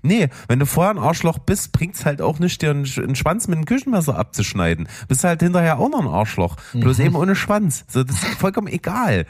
Nee, wenn du vorher ein Arschloch bist, bringt's halt auch nicht, dir einen Schwanz mit einem Küchenmesser abzuschneiden. Bist halt hinterher auch noch ein Arschloch. Bloß eben ohne Schwanz. So, das ist vollkommen egal.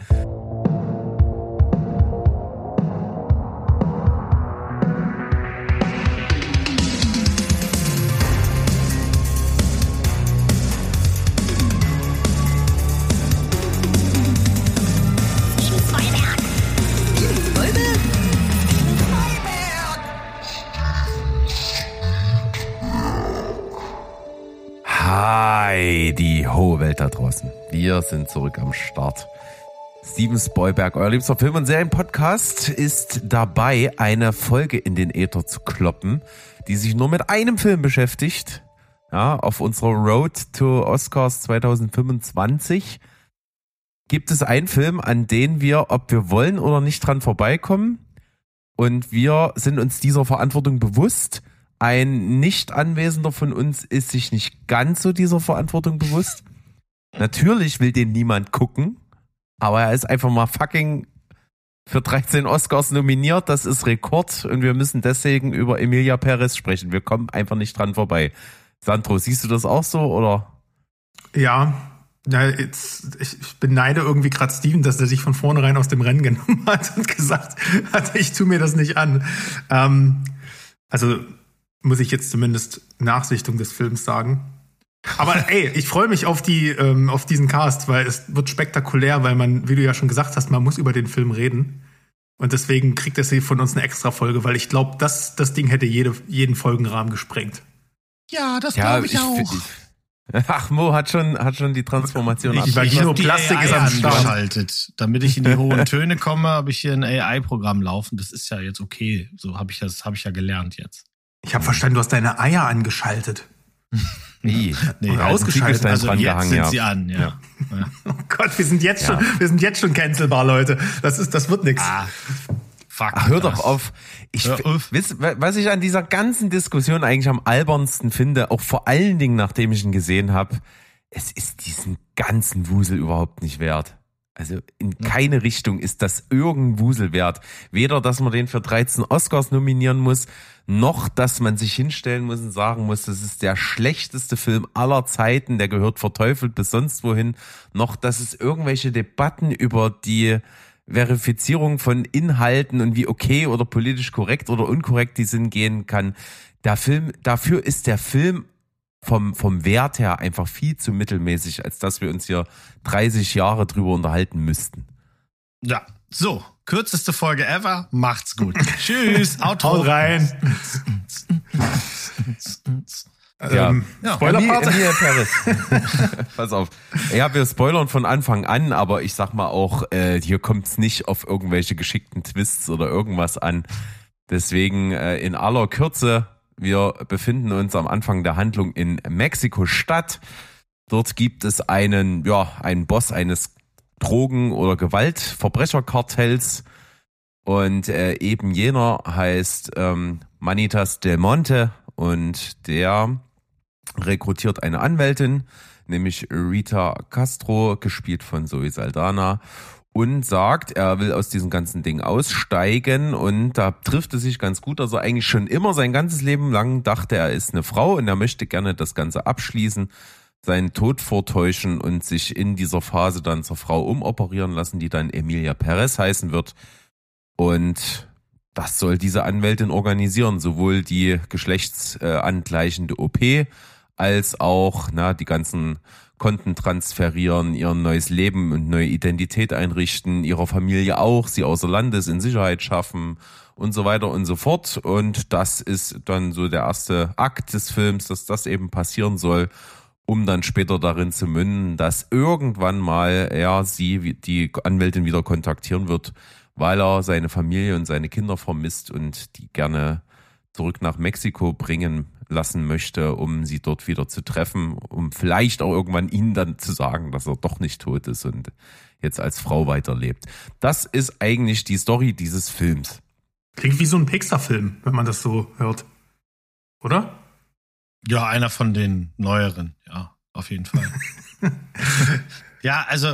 Hi, die hohe Welt da draußen. Wir sind zurück am Start. Steven Spielberg, euer liebster Film- und Serienpodcast, ist dabei, eine Folge in den Äther zu kloppen, die sich nur mit einem Film beschäftigt. Ja, auf unserer Road to Oscars 2025 gibt es einen Film, an den wir, ob wir wollen oder nicht, dran vorbeikommen. Und wir sind uns dieser Verantwortung bewusst. Ein Nicht-Anwesender von uns ist sich nicht ganz so dieser Verantwortung bewusst. Natürlich will den niemand gucken, aber er ist einfach mal fucking für 13 Oscars nominiert. Das ist Rekord und wir müssen deswegen über Emilia Perez sprechen. Wir kommen einfach nicht dran vorbei. Sandro, siehst du das auch so, oder? Ja, ich beneide irgendwie gerade Steven, dass er sich von vornherein aus dem Rennen genommen hat und gesagt hat, ich tue mir das nicht an. Also muss ich jetzt zumindest Nachsichtung des Films sagen. Aber ey, ich freue mich auf diesen Cast, weil es wird spektakulär, weil man, wie du ja schon gesagt hast, man muss über den Film reden. Und deswegen kriegt es hier von uns eine extra Folge, weil ich glaube, das Ding hätte jeden Folgenrahmen gesprengt. Ja, das glaube ich auch. Ach, Mo hat schon die Transformation Plastik ist am Start. Angeschaltet. Damit ich in die hohen Töne komme, habe ich hier ein AI-Programm laufen. Das ist ja jetzt okay. So habe ich ja gelernt jetzt. Ich habe verstanden, du hast deine Eier angeschaltet. Nee, ausgeschaltet. Also jetzt sind sie an, ja. Oh Gott, wir sind jetzt schon cancelbar, Leute. Das wird nix. Fuck. Ach, hör doch auf. Was ich an dieser ganzen Diskussion eigentlich am albernsten finde, auch vor allen Dingen, nachdem ich ihn gesehen habe, es ist diesen ganzen Wusel überhaupt nicht wert. Also in keine Richtung ist das irgendein Wusel wert. Weder, dass man den für 13 Oscars nominieren muss, noch, dass man sich hinstellen muss und sagen muss, das ist der schlechteste Film aller Zeiten, der gehört verteufelt bis sonst wohin, noch, dass es irgendwelche Debatten über die Verifizierung von Inhalten und wie okay oder politisch korrekt oder unkorrekt die sind gehen kann. Dafür ist der Film vom Wert her einfach viel zu mittelmäßig, als dass wir uns hier 30 Jahre drüber unterhalten müssten. Ja, so, kürzeste Folge ever, macht's gut. Tschüss, Outro. Haut rein. Spoiler-Part? Emilia Perez. Pass auf. Ja, wir spoilern von Anfang an, aber ich sag mal auch, hier kommt's nicht auf irgendwelche geschickten Twists oder irgendwas an. Deswegen in aller Kürze, wir befinden uns am Anfang der Handlung in Mexiko-Stadt. Dort gibt es einen Boss eines Drogen- oder Gewaltverbrecherkartells und eben jener heißt Manitas Del Monte und der rekrutiert eine Anwältin, nämlich Rita Castro, gespielt von Zoe Saldana, und sagt, er will aus diesem ganzen Ding aussteigen, und da trifft es sich ganz gut, dass er eigentlich schon immer sein ganzes Leben lang dachte, er ist eine Frau und er möchte gerne das Ganze abschließen, seinen Tod vortäuschen und sich in dieser Phase dann zur Frau umoperieren lassen, die dann Emilia Perez heißen wird. Und das soll diese Anwältin organisieren, sowohl die geschlechtsangleichende OP als auch die ganzen Konten transferieren, ihr neues Leben und neue Identität einrichten, ihrer Familie auch, sie außer Landes in Sicherheit schaffen und so weiter und so fort. Und das ist dann so der erste Akt des Films, dass das eben passieren soll, um dann später darin zu münden, dass irgendwann mal die Anwältin wieder kontaktieren wird, weil er seine Familie und seine Kinder vermisst und die gerne zurück nach Mexiko bringen lassen möchte, um sie dort wieder zu treffen, um vielleicht auch irgendwann ihnen dann zu sagen, dass er doch nicht tot ist und jetzt als Frau weiterlebt. Das ist eigentlich die Story dieses Films. Klingt wie so ein Pixar-Film, wenn man das so hört. Oder? Ja, einer von den neueren, ja, auf jeden Fall. Ja, also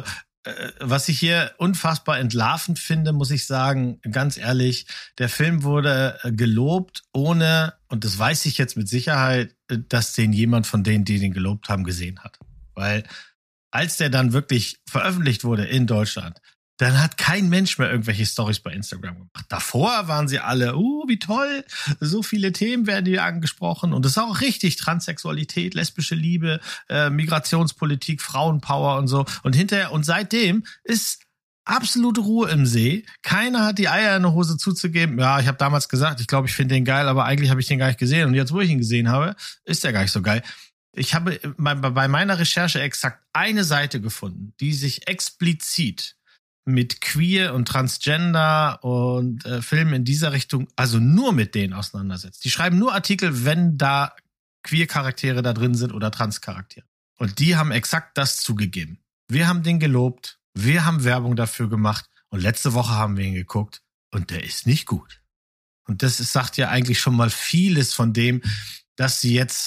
was ich hier unfassbar entlarvend finde, muss ich sagen, ganz ehrlich, der Film wurde gelobt, ohne, und das weiß ich jetzt mit Sicherheit, dass den jemand von denen, die den gelobt haben, gesehen hat. Weil als der dann wirklich veröffentlicht wurde in Deutschland, dann hat kein Mensch mehr irgendwelche Storys bei Instagram gemacht. Davor waren sie alle, wie toll, so viele Themen werden hier angesprochen. Und das ist auch richtig, Transsexualität, lesbische Liebe, Migrationspolitik, Frauenpower und so. Und hinterher, und seitdem ist absolute Ruhe im See. Keiner hat die Eier in der Hose zuzugeben, ja, ich habe damals gesagt, ich glaube, ich finde den geil, aber eigentlich habe ich den gar nicht gesehen. Und jetzt, wo ich ihn gesehen habe, ist der gar nicht so geil. Ich habe bei meiner Recherche exakt eine Seite gefunden, die sich explizit mit Queer und Transgender und Filmen in dieser Richtung, also nur mit denen auseinandersetzt. Die schreiben nur Artikel, wenn da Queer-Charaktere da drin sind oder Trans-Charaktere. Und die haben exakt das zugegeben. Wir haben den gelobt, wir haben Werbung dafür gemacht und letzte Woche haben wir ihn geguckt und der ist nicht gut. Und das sagt ja eigentlich schon mal vieles von dem, dass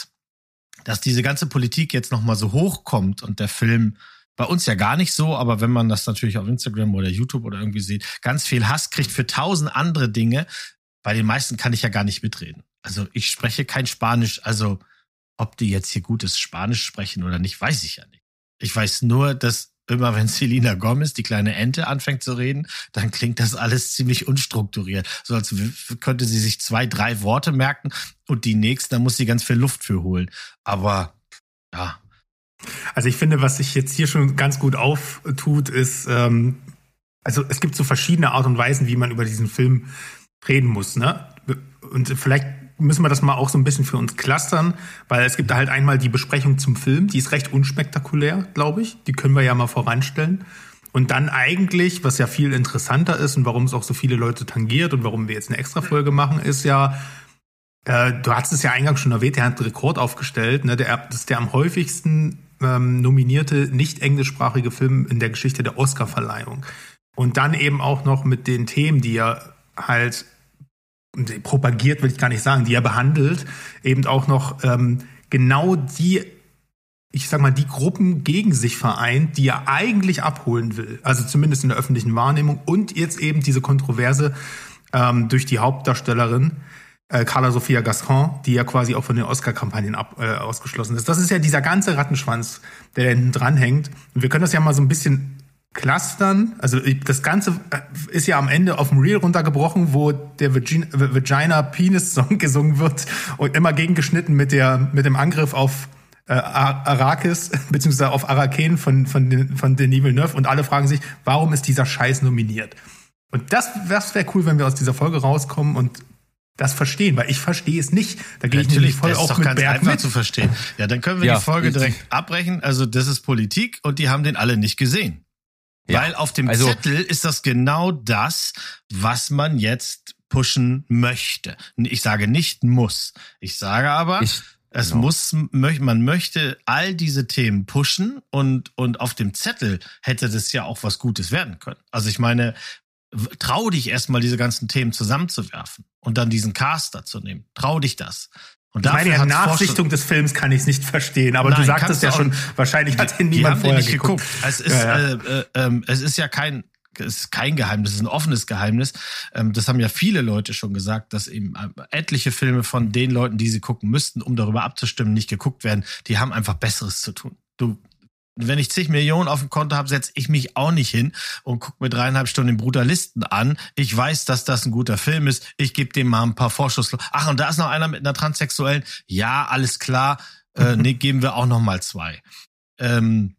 diese ganze Politik jetzt nochmal so hochkommt und der Film bei uns ja gar nicht so, aber wenn man das natürlich auf Instagram oder YouTube oder irgendwie sieht, ganz viel Hass kriegt für 1000 andere Dinge. Bei den meisten kann ich ja gar nicht mitreden. Also ich spreche kein Spanisch, also ob die jetzt hier gutes Spanisch sprechen oder nicht, weiß ich ja nicht. Ich weiß nur, dass immer wenn Selena Gomez, die kleine Ente, anfängt zu reden, dann klingt das alles ziemlich unstrukturiert. So als könnte sie sich 2, 3 Worte merken und die nächsten, da muss sie ganz viel Luft für holen. Aber ja. Also ich finde, was sich jetzt hier schon ganz gut auftut, ist, also es gibt so verschiedene Art und Weisen, wie man über diesen Film reden muss, ne? Und vielleicht müssen wir das mal auch so ein bisschen für uns clustern, weil es gibt da halt einmal die Besprechung zum Film, die ist recht unspektakulär, glaube ich. Die können wir ja mal voranstellen. Und dann eigentlich, was ja viel interessanter ist und warum es auch so viele Leute tangiert und warum wir jetzt eine Extra-Folge machen, ist ja, du hast es ja eingangs schon erwähnt, der hat einen Rekord aufgestellt, ne? Das ist der am häufigsten nominierte nicht-englischsprachige Film in der Geschichte der Oscar-Verleihung. Und dann eben auch noch mit den Themen, die er halt propagiert, will ich gar nicht sagen, die er behandelt, eben auch noch genau die, ich sag mal, die Gruppen gegen sich vereint, die er eigentlich abholen will. Also zumindest in der öffentlichen Wahrnehmung. Und jetzt eben diese Kontroverse durch die Hauptdarstellerin Carla Sofia Gascon, die ja quasi auch von den Oscar-Kampagnen ausgeschlossen ist. Das ist ja dieser ganze Rattenschwanz, der da hinten dranhängt. Und wir können das ja mal so ein bisschen clustern. Also das Ganze ist ja am Ende auf dem Reel runtergebrochen, wo der Vagina-Penis-Song gesungen wird und immer gegengeschnitten mit dem Angriff auf Arrakis, beziehungsweise auf Arrakeen von Denis Villeneuve. Und alle fragen sich, warum ist dieser Scheiß nominiert? Und das wäre cool, wenn wir aus dieser Folge rauskommen und das verstehen, weil ich verstehe es nicht. Da gehe ich natürlich voll auch mit Berg mit. Zu verstehen. Ja, dann können wir die Folge direkt abbrechen. Also das ist Politik und die haben den alle nicht gesehen. Ja, weil auf dem Zettel ist das genau das, was man jetzt pushen möchte. Ich sage nicht muss. Ich sage aber, man möchte all diese Themen pushen und auf dem Zettel hätte das ja auch was Gutes werden können. Also ich meine, trau dich erstmal, diese ganzen Themen zusammenzuwerfen und dann diesen Cast dazu nehmen. Trau dich das. Und ich meine, ja, Nachsichtung des Films kann ich es nicht verstehen, aber du sagtest ja schon, wahrscheinlich hat ihn niemand vorher geguckt. Es ist ja kein Geheimnis, es ist ein offenes Geheimnis. Das haben ja viele Leute schon gesagt, dass eben etliche Filme von den Leuten, die sie gucken müssten, um darüber abzustimmen, nicht geguckt werden. Die haben einfach Besseres zu tun. Wenn ich 10 Millionen auf dem Konto habe, setze ich mich auch nicht hin und gucke mir 3,5 Stunden den Brutalisten an. Ich weiß, dass das ein guter Film ist. Ich gebe dem mal ein paar Vorschuss. Ach, und da ist noch einer mit einer Transsexuellen. Ja, alles klar. Nee, geben wir auch noch mal 2. Aber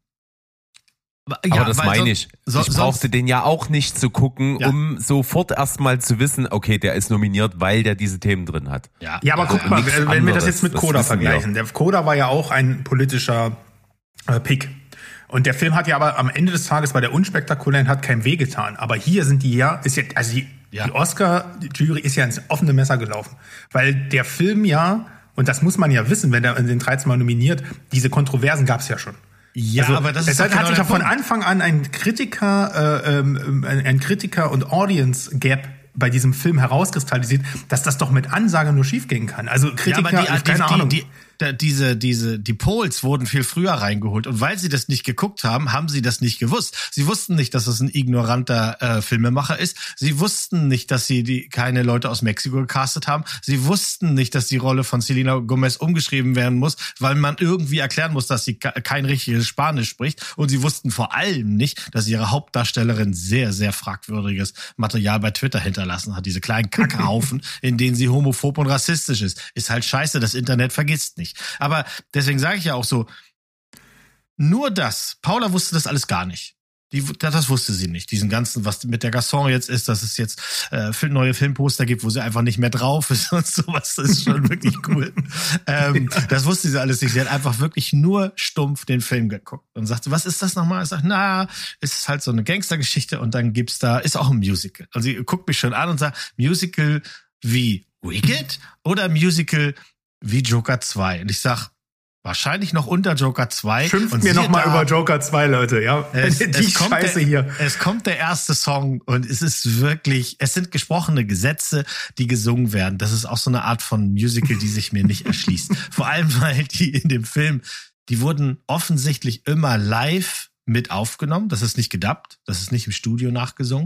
das meine ich. Ich brauchte den ja auch nicht zu gucken, um sofort erstmal zu wissen, okay, der ist nominiert, weil der diese Themen drin hat. Ja, aber guck mal, wenn wir das jetzt mit Coda vergleichen. Der Coda war ja auch ein politischer Pick. Und der Film hat ja aber am Ende des Tages, war der unspektakulär und hat keinem wehgetan. Aber hier sind die die Oscar-Jury ist ja ins offene Messer gelaufen. Weil der Film ja, und das muss man ja wissen, wenn er in den 13 Mal nominiert, diese Kontroversen gab es ja schon. Ja, also, aber das ist hat sich ja von Anfang an ein Kritiker und Audience Gap bei diesem Film herauskristallisiert, dass das doch mit Ansage nur schiefgehen kann. Also Kritiker, keine Ahnung. die Pols wurden viel früher reingeholt. Und weil sie das nicht geguckt haben, haben sie das nicht gewusst. Sie wussten nicht, dass es ein ignoranter Filmemacher ist. Sie wussten nicht, dass sie keine Leute aus Mexiko gecastet haben. Sie wussten nicht, dass die Rolle von Selena Gomez umgeschrieben werden muss, weil man irgendwie erklären muss, dass sie kein richtiges Spanisch spricht. Und sie wussten vor allem nicht, dass ihre Hauptdarstellerin sehr, sehr fragwürdiges Material bei Twitter hinterlassen hat. Diese kleinen Kackhaufen, in denen sie homophob und rassistisch ist. Ist halt scheiße, das Internet vergisst nicht. Aber deswegen sage ich ja auch so, nur das, Paula wusste das alles gar nicht. Das wusste sie nicht. Diesen ganzen, was mit der Garçon jetzt ist, dass es jetzt neue Filmposter gibt, wo sie einfach nicht mehr drauf ist und sowas. Das ist schon wirklich cool. Das wusste sie alles nicht. Sie hat einfach wirklich nur stumpf den Film geguckt und sagte, was ist das nochmal? Ich sag, es ist halt so eine Gangstergeschichte und dann ist auch ein Musical. Und sie guckt mich schon an und sagt, Musical wie Wicked oder Musical wie Joker 2? Und ich sag, wahrscheinlich noch unter Joker 2. Schimpft mir nochmal über Joker 2, Leute, ja. Es kommt der erste Song und es ist wirklich, es sind gesprochene Gesetze, die gesungen werden. Das ist auch so eine Art von Musical, die sich mir nicht erschließt. Vor allem, weil die in dem Film, die wurden offensichtlich immer live mit aufgenommen. Das ist nicht gedubbt, das ist nicht im Studio nachgesungen.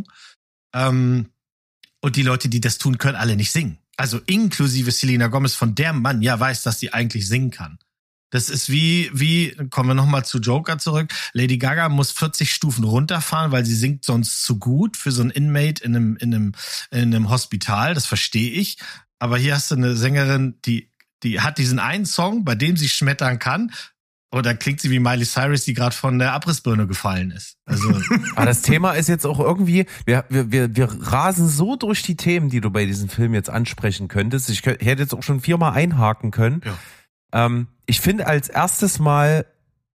Und die Leute, die das tun, können alle nicht singen. Also inklusive Selena Gomez, von der man ja weiß, dass sie eigentlich singen kann. Das ist wie, kommen wir nochmal zu Joker zurück. Lady Gaga muss 40 Stufen runterfahren, weil sie singt sonst zu gut für so ein Inmate in einem Hospital. Das verstehe ich. Aber hier hast du eine Sängerin, die hat diesen einen Song, bei dem sie schmettern kann. Oder klingt sie wie Miley Cyrus, die gerade von der Abrissbirne gefallen ist. Also. Aber das Thema ist jetzt auch irgendwie, wir rasen so durch die Themen, die du bei diesem Film jetzt ansprechen könntest. Ich hätte jetzt auch schon 4-mal einhaken können. Ja. Ich finde als erstes Mal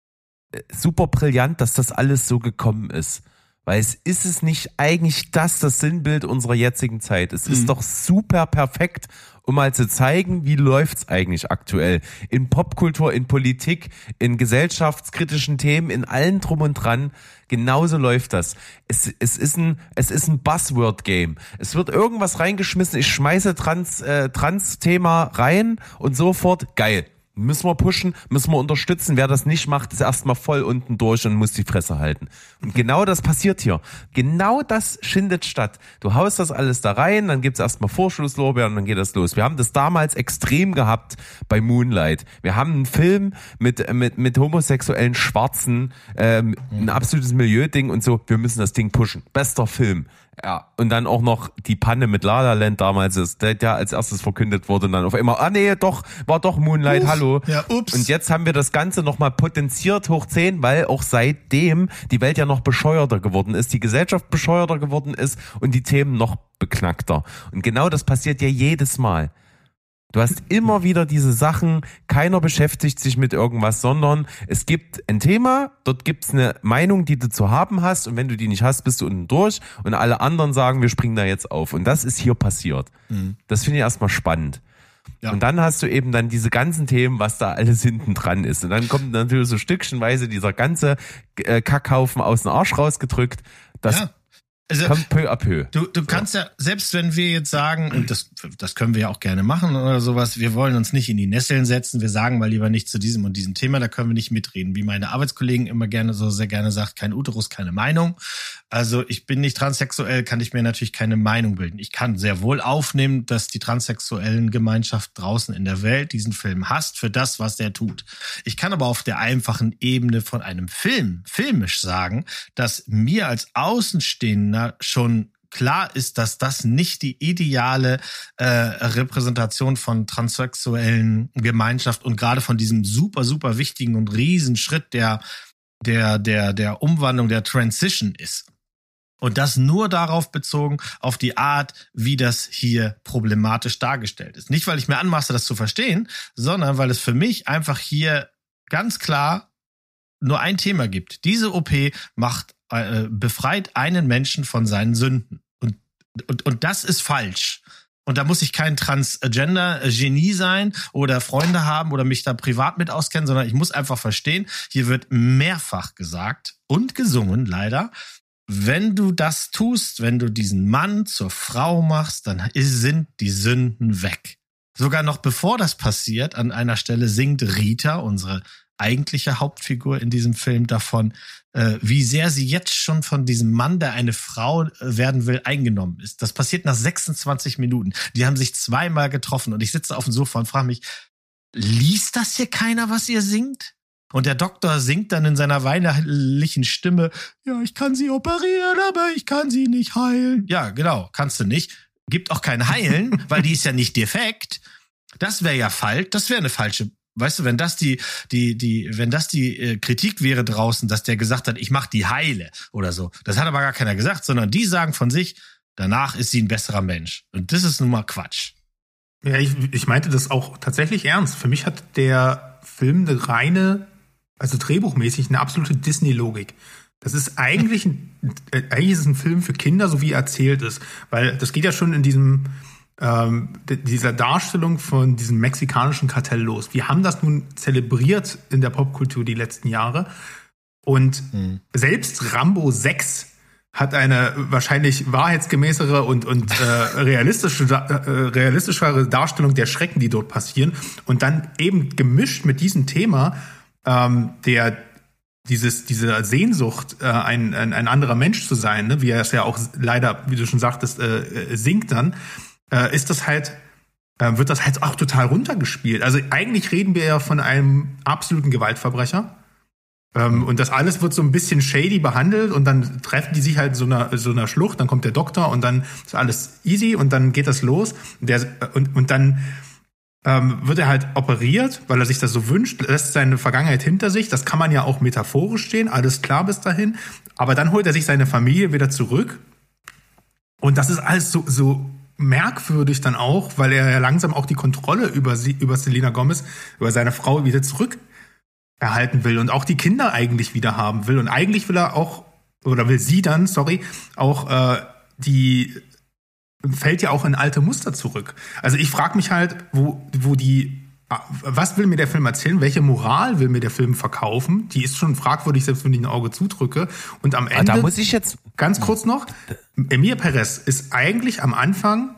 super brillant, dass das alles so gekommen ist. Weil ist es nicht eigentlich das Sinnbild unserer jetzigen Zeit? Es ist doch super perfekt, um mal zu zeigen, wie läuft's eigentlich aktuell. In Popkultur, in Politik, in gesellschaftskritischen Themen, in allem drum und dran. Genauso läuft das. Es ist ein Buzzword-Game. Es wird irgendwas reingeschmissen, ich schmeiße Trans-Thema rein und sofort, geil. Müssen wir pushen, müssen wir unterstützen. Wer das nicht macht, ist erstmal voll unten durch und muss die Fresse halten. Und genau das passiert hier. Genau das findet statt. Du haust das alles da rein, dann gibt's erstmal Vorschusslorbeeren und dann geht das los. Wir haben das damals extrem gehabt bei Moonlight. Wir haben einen Film mit homosexuellen Schwarzen, ein absolutes Milieuding und so. Wir müssen das Ding pushen. Bester Film. Ja, und dann auch noch die Panne mit La La Land damals, der als erstes verkündet wurde und dann auf einmal, war doch Moonlight, hallo. Ja, ups. Und jetzt haben wir das Ganze nochmal potenziert hoch 10, weil auch seitdem die Welt ja noch bescheuerter geworden ist, die Gesellschaft bescheuerter geworden ist und die Themen noch beknackter. Und genau das passiert ja jedes Mal. Du hast immer wieder diese Sachen, keiner beschäftigt sich mit irgendwas, sondern es gibt ein Thema, dort gibt's eine Meinung, die du zu haben hast und wenn du die nicht hast, bist du unten durch und alle anderen sagen, wir springen da jetzt auf. Und das ist hier passiert. Das finde ich erstmal spannend. Ja. Und dann hast du eben dann diese ganzen Themen, was da alles hinten dran ist. Und dann kommt natürlich so stückchenweise dieser ganze Kackhaufen aus dem Arsch rausgedrückt. Das Also, kommt peu à peu. Du kannst ja, selbst wenn wir jetzt sagen, und das können wir ja auch gerne machen oder sowas, wir wollen uns nicht in die Nesseln setzen, wir sagen mal lieber nicht zu diesem und diesem Thema, da können wir nicht mitreden. Wie meine Arbeitskollegen immer sehr gerne sagt, kein Uterus, keine Meinung. Also ich bin nicht transsexuell, kann ich mir natürlich keine Meinung bilden. Ich kann sehr wohl aufnehmen, dass die transsexuellen Gemeinschaft draußen in der Welt diesen Film hasst für das, was der tut. Ich kann aber auf der einfachen Ebene von einem filmisch sagen, dass mir als Außenstehender schon klar ist, dass das nicht die ideale Repräsentation von transsexuellen Gemeinschaft und gerade von diesem super, super wichtigen und riesen Schritt der Umwandlung, der Transition ist. Und das nur darauf bezogen, auf die Art, wie das hier problematisch dargestellt ist. Nicht, weil ich mir anmaße, das zu verstehen, sondern weil es für mich einfach hier ganz klar nur ein Thema gibt. Diese OP befreit einen Menschen von seinen Sünden. Und das ist falsch. Und da muss ich kein Transgender-Genie sein oder Freunde haben oder mich da privat mit auskennen, sondern ich muss einfach verstehen, hier wird mehrfach gesagt und gesungen, leider, wenn du das tust, wenn du diesen Mann zur Frau machst, dann sind die Sünden weg. Sogar noch bevor das passiert, an einer Stelle singt Rita, unsere eigentliche Hauptfigur in diesem Film, davon, wie sehr sie jetzt schon von diesem Mann, der eine Frau werden will, eingenommen ist. Das passiert nach 26 Minuten. Die haben sich zweimal getroffen und ich sitze auf dem Sofa und frage mich, liest das hier keiner, was ihr singt? Und der Doktor singt dann in seiner weinerlichen Stimme, ja, ich kann sie operieren, aber ich kann sie nicht heilen. Ja, genau, kannst du nicht. Gibt auch kein Heilen, weil die ist ja nicht defekt. Das wäre ja falsch, das wäre eine falsche. Weißt du, wenn das die Kritik wäre draußen, dass der gesagt hat, ich mach die heile oder so. Das hat aber gar keiner gesagt, sondern die sagen von sich, danach ist sie ein besserer Mensch. Und das ist nun mal Quatsch. Ja, ich meinte das auch tatsächlich ernst. Für mich hat der Film eine reine, also drehbuchmäßig, eine absolute Disney-Logik. Das ist eigentlich ist es ein Film für Kinder, so wie er erzählt ist. Weil das geht ja schon in dieser Darstellung von diesem mexikanischen Kartell los. Wir haben das nun zelebriert in der Popkultur die letzten Jahre. Und selbst Rambo 6 hat eine wahrscheinlich wahrheitsgemäßere und realistischere Darstellung der Schrecken, die dort passieren. Und dann eben gemischt mit diesem Thema, diese Sehnsucht, ein anderer Mensch zu sein, ne, wie er es ja auch leider, wie du schon sagtest, singt dann, wird das halt auch total runtergespielt. Also eigentlich reden wir ja von einem absoluten Gewaltverbrecher. Und das alles wird so ein bisschen shady behandelt und dann treffen die sich halt so einer Schlucht, dann kommt der Doktor und dann ist alles easy und dann geht das los. Und dann wird er halt operiert, weil er sich das so wünscht, lässt seine Vergangenheit hinter sich. Das kann man ja auch metaphorisch sehen, alles klar bis dahin. Aber dann holt er sich seine Familie wieder zurück. Und das ist alles so merkwürdig dann auch, weil er ja langsam auch die Kontrolle über Selena Gomez, über seine Frau wieder zurück erhalten will und auch die Kinder eigentlich wieder haben will. Und eigentlich will er auch, oder will sie dann, auch fällt ja auch in alte Muster zurück. Also ich frage mich halt, was will mir der Film erzählen? Welche Moral will mir der Film verkaufen? Die ist schon fragwürdig, selbst wenn ich ein Auge zudrücke. Und am Ende, da muss ich jetzt ganz kurz noch, Emir Perez ist eigentlich am Anfang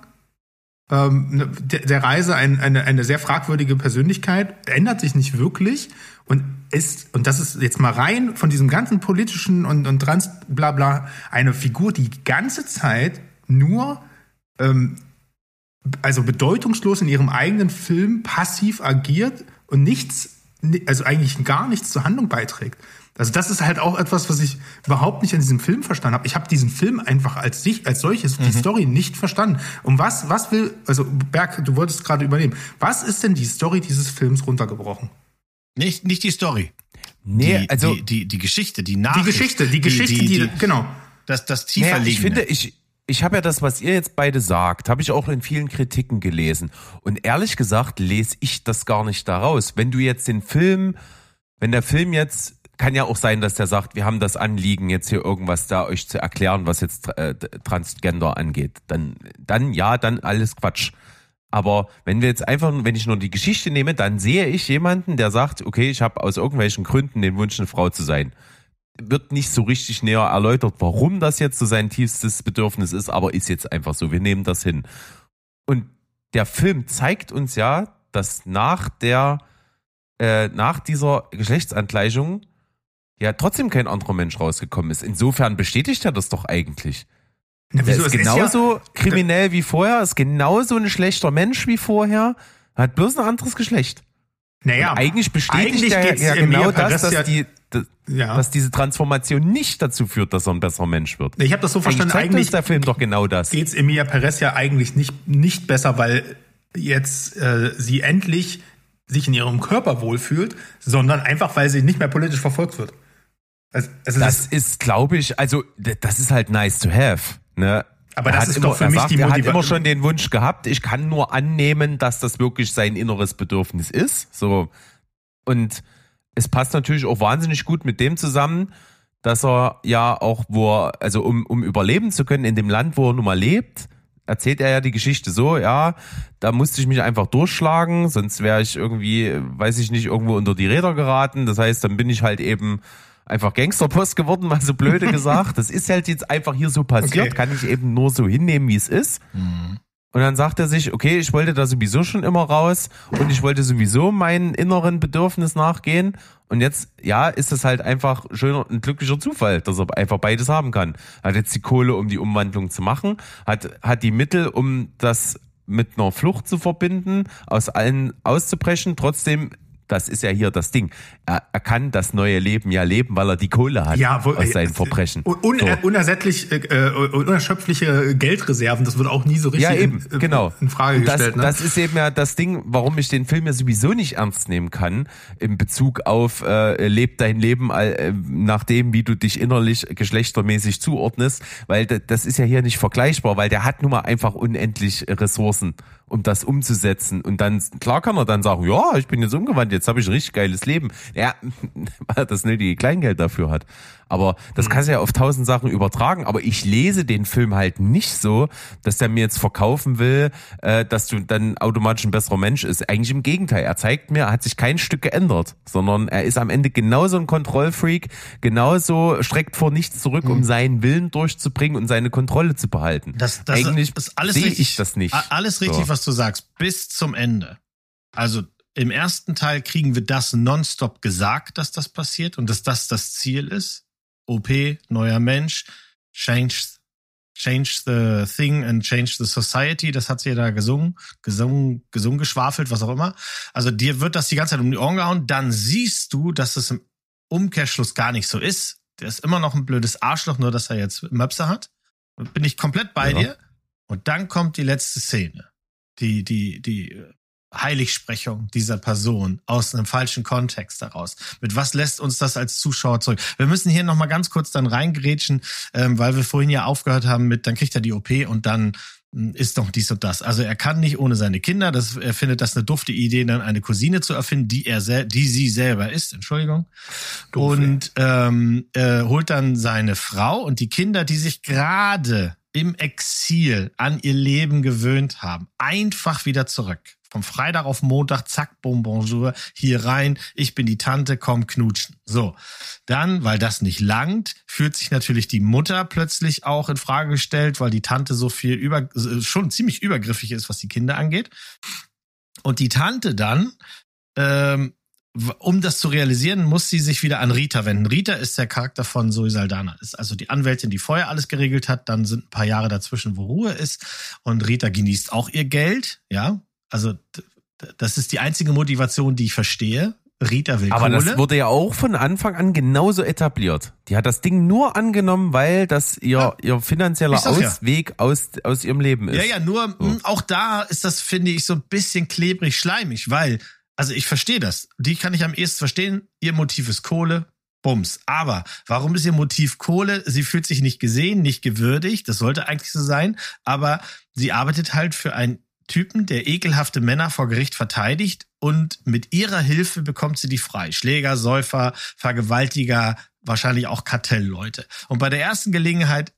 der Reise eine sehr fragwürdige Persönlichkeit, ändert sich nicht wirklich und das ist jetzt mal rein von diesem ganzen politischen und trans bla bla, eine Figur, die ganze Zeit nur also bedeutungslos in ihrem eigenen Film passiv agiert und eigentlich gar nichts zur Handlung beiträgt. Also das ist halt auch etwas, was ich überhaupt nicht in diesem Film verstanden habe. Ich habe diesen Film einfach als solches, die Story nicht verstanden. Also Berg, du wolltest gerade übernehmen. Was ist denn die Story dieses Films runtergebrochen? Nicht die Story. Nee, die Geschichte, die Nachricht. Die Geschichte, genau. Das tieferliegende. Ich finde, ich habe ja das, was ihr jetzt beide sagt, habe ich auch in vielen Kritiken gelesen. Und ehrlich gesagt lese ich das gar nicht daraus. Wenn der Film jetzt, kann ja auch sein, dass der sagt, wir haben das Anliegen, jetzt hier irgendwas da euch zu erklären, was jetzt Transgender angeht. Dann alles Quatsch. Aber wenn ich nur die Geschichte nehme, dann sehe ich jemanden, der sagt, okay, ich habe aus irgendwelchen Gründen den Wunsch, eine Frau zu sein. Wird nicht so richtig näher erläutert, warum das jetzt so sein tiefstes Bedürfnis ist, aber ist jetzt einfach so, wir nehmen das hin. Und der Film zeigt uns ja, dass nach dieser Geschlechtsangleichung ja trotzdem kein anderer Mensch rausgekommen ist. Insofern bestätigt er das doch eigentlich. Na, er ist genauso kriminell wie vorher, ist genauso ein schlechter Mensch wie vorher, hat bloß ein anderes Geschlecht. Naja, und eigentlich bestätigt er ja genau das, dass diese Transformation nicht dazu führt, dass er ein besserer Mensch wird. Ich habe das so verstanden, eigentlich ist der Film doch genau das. Geht's Emilia Perez ja eigentlich nicht besser, weil jetzt sie endlich sich in ihrem Körper wohlfühlt, sondern einfach, weil sie nicht mehr politisch verfolgt wird. Also das ist, glaube ich, das ist halt nice to have, ne? Aber das ist doch für mich die Motivation. Er hat immer schon den Wunsch gehabt. Ich kann nur annehmen, dass das wirklich sein inneres Bedürfnis ist. So. Und es passt natürlich auch wahnsinnig gut mit dem zusammen, dass er ja auch, um überleben zu können in dem Land, wo er nun mal lebt, erzählt er ja die Geschichte so, ja, da musste ich mich einfach durchschlagen, sonst wäre ich irgendwie, weiß ich nicht, irgendwo unter die Räder geraten. Das heißt, dann bin ich halt eben einfach Gangsterpost geworden, mal so blöde gesagt. Das ist halt jetzt einfach hier so passiert, okay. Kann ich eben nur so hinnehmen, wie es ist. Mhm. Und dann sagt er sich, okay, ich wollte da sowieso schon immer raus und ich wollte sowieso meinen inneren Bedürfnis nachgehen. Und jetzt, ja, ist es halt einfach ein glücklicher Zufall, dass er einfach beides haben kann. Hat jetzt die Kohle, um die Umwandlung zu machen, hat die Mittel, um das mit einer Flucht zu verbinden, aus allen auszubrechen. Trotzdem, das ist ja hier das Ding. Er kann das neue Leben ja leben, weil er die Kohle hat aus seinen Verbrechen. Unerschöpfliche Geldreserven, das wird auch nie so richtig in Frage gestellt. Das ist eben ja das Ding, warum ich den Film ja sowieso nicht ernst nehmen kann, in Bezug auf leb dein Leben nach dem, wie du dich innerlich geschlechtermäßig zuordnest, weil das ist ja hier nicht vergleichbar, weil der hat nun mal einfach unendlich Ressourcen, um das umzusetzen. Und dann, klar kann er dann sagen, ja, ich bin jetzt umgewandelt, jetzt habe ich ein richtig geiles Leben. Ja, weil er das nötige Kleingeld dafür hat. Aber das kannst du ja auf 1000 Sachen übertragen. Aber ich lese den Film halt nicht so, dass der mir jetzt verkaufen will, dass du dann automatisch ein besserer Mensch ist. Eigentlich im Gegenteil. Er zeigt mir, er hat sich kein Stück geändert, sondern er ist am Ende genauso ein Kontrollfreak, genauso streckt vor nichts zurück, um seinen Willen durchzubringen und seine Kontrolle zu behalten. Eigentlich ist alles sehe richtig, ich das nicht. Alles richtig, was du sagst, bis zum Ende. Also im ersten Teil kriegen wir das nonstop gesagt, dass das passiert und dass das Ziel ist. OP, neuer Mensch, change the thing and change the society. Das hat sie ja da gesungen, geschwafelt, was auch immer. Also dir wird das die ganze Zeit um die Ohren gehauen. Dann siehst du, dass es im Umkehrschluss gar nicht so ist. Der ist immer noch ein blödes Arschloch, nur dass er jetzt Möpse hat. Bin ich komplett bei dir. Und dann kommt die letzte Szene. Die Heiligsprechung dieser Person aus einem falschen Kontext heraus. Mit was lässt uns das als Zuschauer zurück? Wir müssen hier nochmal ganz kurz dann reingrätschen, weil wir vorhin ja aufgehört haben mit, dann kriegt er die OP und dann ist doch dies und das. Also er kann nicht ohne seine Kinder, er findet das eine dufte Idee, dann eine Cousine zu erfinden, die sie selber ist, Entschuldigung. Doof, und holt dann seine Frau und die Kinder, die sich gerade im Exil an ihr Leben gewöhnt haben, einfach wieder zurück. Vom Freitag auf Montag, zack, bonjour, hier rein, ich bin die Tante, komm knutschen. So, dann, weil das nicht langt, fühlt sich natürlich die Mutter plötzlich auch in Frage gestellt, weil die Tante so viel schon ziemlich übergriffig ist, was die Kinder angeht. Und die Tante dann, um das zu realisieren, muss sie sich wieder an Rita wenden. Rita ist der Charakter von Zoe Saldana. Ist also die Anwältin, die vorher alles geregelt hat. Dann sind ein paar Jahre dazwischen, wo Ruhe ist. Und Rita genießt auch ihr Geld, ja. Also das ist die einzige Motivation, die ich verstehe. Rita will Kohle. Aber das wurde ja auch von Anfang an genauso etabliert. Die hat das Ding nur angenommen, weil das ihr finanzieller Ausweg aus ihrem Leben ist. Ja, nur auch da ist das, finde ich, so ein bisschen klebrig, schleimig, weil, also ich verstehe das. Die kann ich am ehesten verstehen. Ihr Motiv ist Kohle. Bums. Aber warum ist ihr Motiv Kohle? Sie fühlt sich nicht gesehen, nicht gewürdigt. Das sollte eigentlich so sein. Aber sie arbeitet halt für einen Typen, der ekelhafte Männer vor Gericht verteidigt und mit ihrer Hilfe bekommt sie die frei. Schläger, Säufer, Vergewaltiger, wahrscheinlich auch Kartellleute. Und bei der ersten Gelegenheit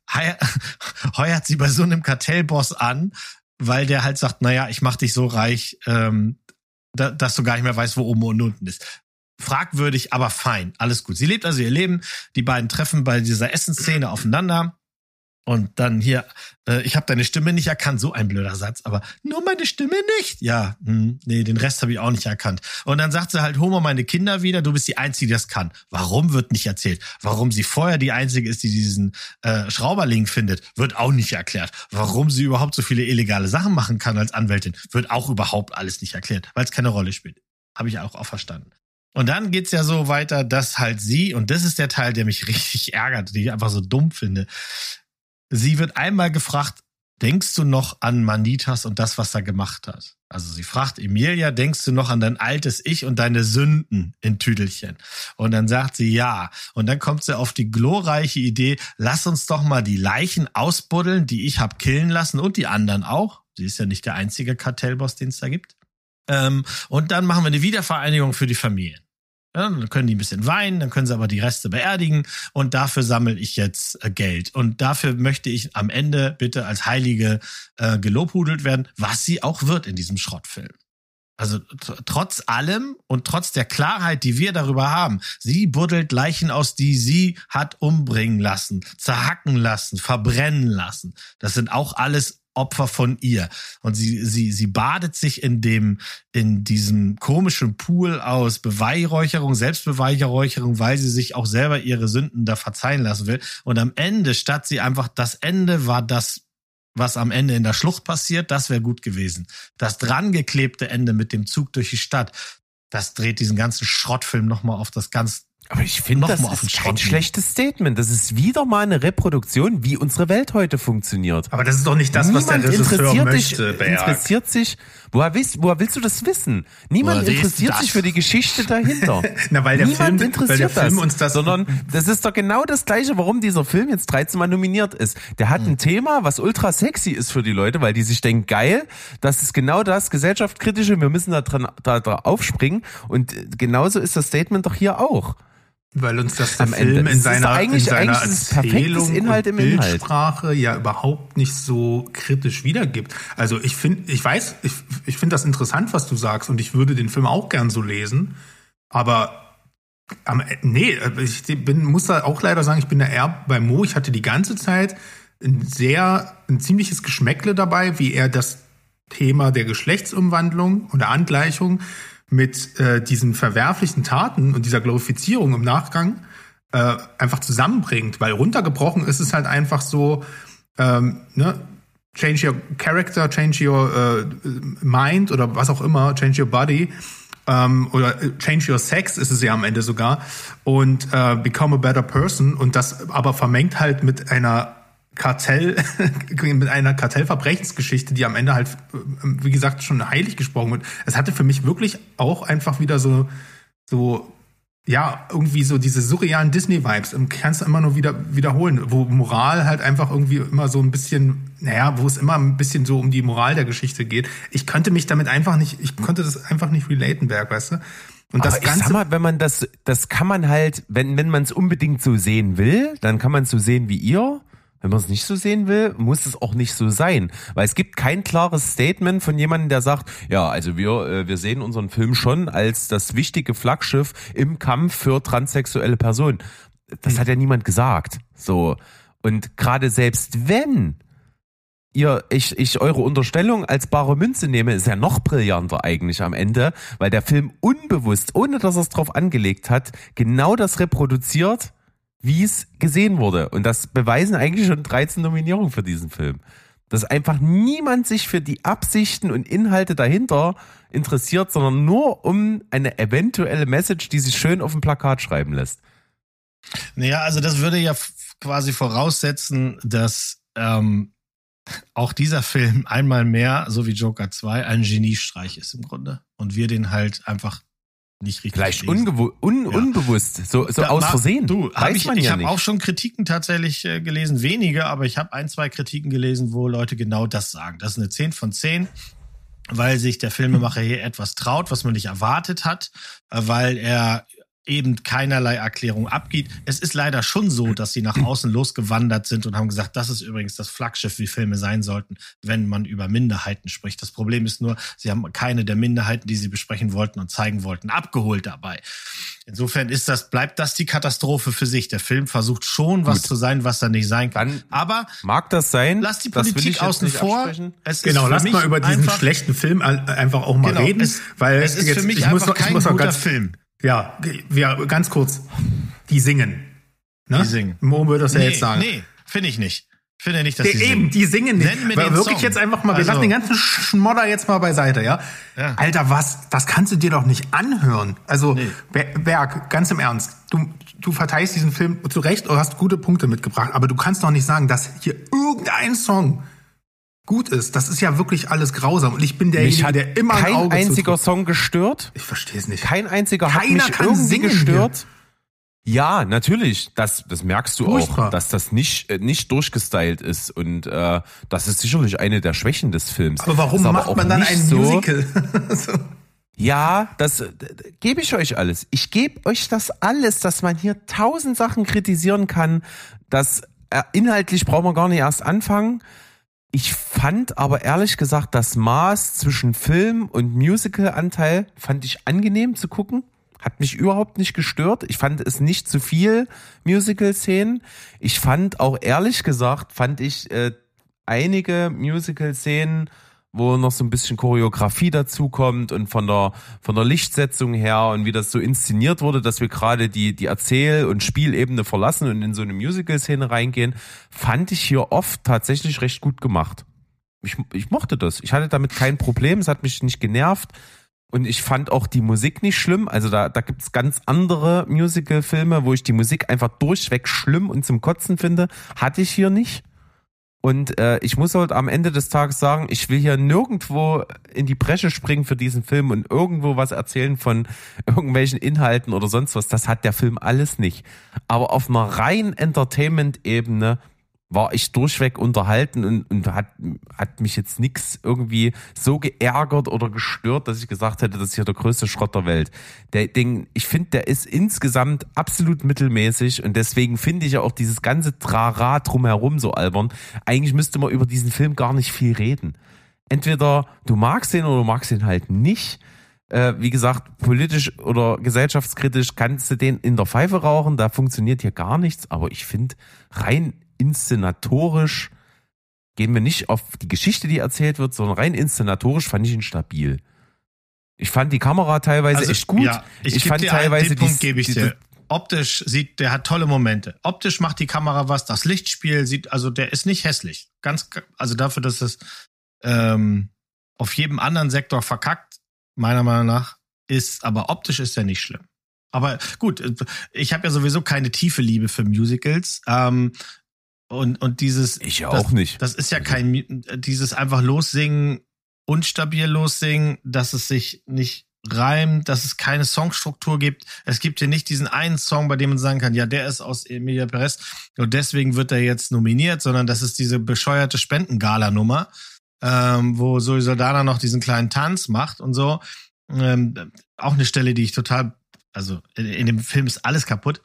heuert sie bei so einem Kartellboss an, weil der halt sagt, naja, ich mach dich so reich, dass du gar nicht mehr weißt, wo oben und unten ist. Fragwürdig, aber fein, alles gut. Sie lebt also ihr Leben, die beiden treffen bei dieser Essensszene aufeinander. Und dann hier, ich habe deine Stimme nicht erkannt, so ein blöder Satz, aber nur meine Stimme nicht. Ja, nee, den Rest habe ich auch nicht erkannt. Und dann sagt sie halt, hol mal meine Kinder wieder, du bist die Einzige, die das kann. Warum, wird nicht erzählt. Warum sie vorher die Einzige ist, die diesen Schrauberling findet, wird auch nicht erklärt. Warum sie überhaupt so viele illegale Sachen machen kann als Anwältin, wird auch überhaupt alles nicht erklärt, weil es keine Rolle spielt. Habe ich auch verstanden. Und dann geht's ja so weiter, dass halt sie, und das ist der Teil, der mich richtig ärgert, den ich einfach so dumm finde, sie wird einmal gefragt, denkst du noch an Manitas und das, was er gemacht hat? Also sie fragt Emilia, denkst du noch an dein altes Ich und deine Sünden in Tüdelchen? Und dann sagt sie ja. Und dann kommt sie auf die glorreiche Idee, lass uns doch mal die Leichen ausbuddeln, die ich hab killen lassen und die anderen auch. Sie ist ja nicht der einzige Kartellboss, den es da gibt. Und dann machen wir eine Wiedervereinigung für die Familien. Ja, dann können die ein bisschen weinen, dann können sie aber die Reste beerdigen und dafür sammle ich jetzt Geld. Und dafür möchte ich am Ende bitte als Heilige gelobhudelt werden, was sie auch wird in diesem Schrottfilm. Also trotz allem und trotz der Klarheit, die wir darüber haben, sie buddelt Leichen aus, die sie hat umbringen lassen, zerhacken lassen, verbrennen lassen. Das sind auch alles Opfer von ihr. Und sie badet sich in diesem komischen Pool aus Beweihräucherung, Selbstbeweihräucherung, weil sie sich auch selber ihre Sünden da verzeihen lassen will. Und am Ende, statt sie einfach, das Ende war das, was am Ende in der Schlucht passiert, das wäre gut gewesen. Das drangeklebte Ende mit dem Zug durch die Stadt, das dreht diesen ganzen Schrottfilm nochmal auf das ganz. Aber ich finde, das ist kein schlechtes Statement. Das ist wieder mal eine Reproduktion, wie unsere Welt heute funktioniert. Aber das ist doch nicht das, was der Regisseur möchte, interessiert sich, woher willst du das wissen? Niemand interessiert sich für die Geschichte dahinter. Na, weil der Film uns das, sondern das ist doch genau das Gleiche, warum dieser Film jetzt 13 Mal nominiert ist. Der hat ein Thema, was ultra sexy ist für die Leute, weil die sich denken, geil, das ist genau das gesellschaftskritische, wir müssen da aufspringen. Und genauso ist das Statement doch hier auch. Weil uns das der Film in seiner Erzählung Inhalt und Bildsprache ja überhaupt nicht so kritisch wiedergibt. Also ich finde das interessant, was du sagst, und ich würde den Film auch gern so lesen. Aber muss da auch leider sagen, ich bin da eher bei Mo. Ich hatte die ganze Zeit ein ziemliches Geschmäckle dabei, wie er das Thema der Geschlechtsumwandlung oder Angleichung mit diesen verwerflichen Taten und dieser Glorifizierung im Nachgang einfach zusammenbringt. Weil runtergebrochen ist es halt einfach so, change your character, change your mind oder was auch immer, change your body oder change your sex ist es ja am Ende sogar und become a better person, und das aber vermengt halt mit einer Kartellverbrechensgeschichte, die am Ende halt, wie gesagt, schon heilig gesprochen wird. Es hatte für mich wirklich auch einfach wieder so irgendwie so diese surrealen Disney-Vibes. Kannst du immer nur wiederholen, wo Moral halt einfach irgendwie immer so ein bisschen, wo es immer ein bisschen so um die Moral der Geschichte geht. Ich konnte das einfach nicht relaten, Berg, weißt du? Und das aber Ganze, ich sag mal, wenn man das kann man halt, wenn man es unbedingt so sehen will, dann kann man es so sehen wie ihr. Wenn man es nicht so sehen will, muss es auch nicht so sein. Weil es gibt kein klares Statement von jemandem, der sagt, ja, also wir sehen unseren Film schon als das wichtige Flaggschiff im Kampf für transsexuelle Personen. Das hat ja niemand gesagt. So. Und gerade selbst wenn ich eure Unterstellung als bare Münze nehme, ist ja noch brillanter eigentlich am Ende, weil der Film unbewusst, ohne dass er es drauf angelegt hat, genau das reproduziert, wie es gesehen wurde. Und das beweisen eigentlich schon 13 Nominierungen für diesen Film. Dass einfach niemand sich für die Absichten und Inhalte dahinter interessiert, sondern nur um eine eventuelle Message, die sich schön auf dem Plakat schreiben lässt. Naja, also das würde ja quasi voraussetzen, dass auch dieser Film einmal mehr, so wie Joker 2, ein Geniestreich ist im Grunde. Und wir den halt einfach nicht richtig vielleicht unbewusst, so aus Versehen. Ich habe auch schon Kritiken tatsächlich gelesen, wenige, aber ich habe 1-2 Kritiken gelesen, wo Leute genau das sagen. Das ist eine 10 von 10, weil sich der Filmemacher hier etwas traut, was man nicht erwartet hat, weil er eben keinerlei Erklärung abgibt. Es ist leider schon so, dass sie nach außen losgewandert sind und haben gesagt, das ist übrigens das Flaggschiff, wie Filme sein sollten, wenn man über Minderheiten spricht. Das Problem ist nur, sie haben keine der Minderheiten, die sie besprechen wollten und zeigen wollten, abgeholt dabei. Insofern bleibt das die Katastrophe für sich. Der Film versucht schon, was zu sein, was er nicht sein kann. Dann aber mag das sein. Lass die Politik außen vor. Lass mal über diesen schlechten Film einfach auch mal reden. Weil es ist für mich einfach kein guter Film. Ja, ganz kurz. Die singen. Ne? Die singen. Mo würde das ja jetzt sagen. Nee, finde ich nicht. Finde nicht, dass die singen. Eben, die singen nicht. Nenn mir den wirklich Song. Jetzt einfach mal, wir lassen den ganzen Schmodder jetzt mal beiseite, ja? Alter, das kannst du dir doch nicht anhören. Also, Berg, ganz im Ernst, du verteidigst diesen Film zu Recht oder hast gute Punkte mitgebracht, aber du kannst doch nicht sagen, dass hier irgendein Song gut ist. Das ist ja wirklich alles grausam. Und ich bin derjenige, der immer ein Auge kein einziger Song gestört. Ich verstehe es nicht. Kein einziger hat mich irgendwie gestört. Ja, natürlich. Das merkst du auch, dass das nicht durchgestylt ist. Und das ist sicherlich eine der Schwächen des Films. Aber warum macht man dann ein Musical? Ja, das gebe ich euch alles. Ich gebe euch das alles, dass man hier 1000 Sachen kritisieren kann. Das inhaltlich brauchen wir gar nicht erst anfangen. Ich fand aber ehrlich gesagt das Maß zwischen Film und Musical-Anteil fand ich angenehm zu gucken. Hat mich überhaupt nicht gestört. Ich fand es nicht zu viel Musical-Szenen. Ich fand auch ehrlich gesagt, einige Musical-Szenen, wo noch so ein bisschen Choreografie dazu kommt und von der Lichtsetzung her und wie das so inszeniert wurde, dass wir gerade die Erzähl- und Spielebene verlassen und in so eine Musical-Szene reingehen, fand ich hier oft tatsächlich recht gut gemacht. Ich mochte das. Ich hatte damit kein Problem, es hat mich nicht genervt und ich fand auch die Musik nicht schlimm. Also da gibt's ganz andere Musical-Filme, wo ich die Musik einfach durchweg schlimm und zum Kotzen finde. Hatte ich hier nicht. Und ich muss halt am Ende des Tages sagen, ich will hier nirgendwo in die Bresche springen für diesen Film und irgendwo was erzählen von irgendwelchen Inhalten oder sonst was. Das hat der Film alles nicht. Aber auf einer rein Entertainment-Ebene war ich durchweg unterhalten und hat mich jetzt nix irgendwie so geärgert oder gestört, dass ich gesagt hätte, das ist hier der größte Schrott der Welt. Ich finde, der ist insgesamt absolut mittelmäßig und deswegen finde ich ja auch dieses ganze Trara drumherum so albern. Eigentlich müsste man über diesen Film gar nicht viel reden. Entweder du magst ihn oder du magst ihn halt nicht. Wie gesagt, politisch oder gesellschaftskritisch kannst du den in der Pfeife rauchen, da funktioniert hier gar nichts, aber ich finde rein inszenatorisch gehen wir nicht auf die Geschichte, die erzählt wird, sondern rein inszenatorisch fand ich ihn stabil. Ich fand die Kamera teilweise echt gut. Ja, ich fand teilweise den Punkt gebe ich dir. Optisch der hat tolle Momente. Optisch macht die Kamera was. Das Lichtspiel der ist nicht hässlich. Also dafür, dass es auf jedem anderen Sektor verkackt, meiner Meinung nach, aber optisch ist er nicht schlimm. Aber gut, ich habe ja sowieso keine tiefe Liebe für Musicals. Und dieses. Ich ja auch nicht. Das ist ja dieses einfach lossingen, unstabil lossingen, dass es sich nicht reimt, dass es keine Songstruktur gibt. Es gibt hier nicht diesen einen Song, bei dem man sagen kann, ja, der ist aus Emilia Perez und deswegen wird er jetzt nominiert, sondern das ist diese bescheuerte Spendengala-Nummer, wo Zoe Saldana noch diesen kleinen Tanz macht und so. Auch eine Stelle, die ich total, also in dem Film ist alles kaputt.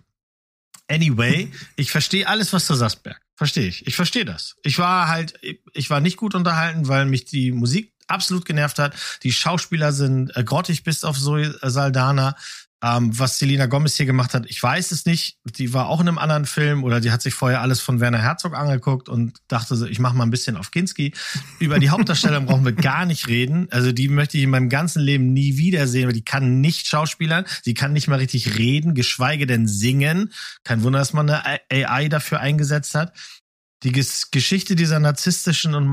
Anyway, ich verstehe alles, was du sagst, Berg. Verstehe ich. Ich verstehe das. Ich war nicht gut unterhalten, weil mich die Musik absolut genervt hat. Die Schauspieler sind grottig bis auf Zoe Saldana. Was Selena Gomez hier gemacht hat, ich weiß es nicht. Die war auch in einem anderen Film oder die hat sich vorher alles von Werner Herzog angeguckt und dachte so, ich mache mal ein bisschen auf Kinski. Über die Hauptdarstellerin brauchen wir gar nicht reden. Also die möchte ich in meinem ganzen Leben nie wiedersehen, weil die kann nicht schauspielern, sie kann nicht mal richtig reden, geschweige denn singen. Kein Wunder, dass man eine AI dafür eingesetzt hat. Die Geschichte dieser narzisstischen und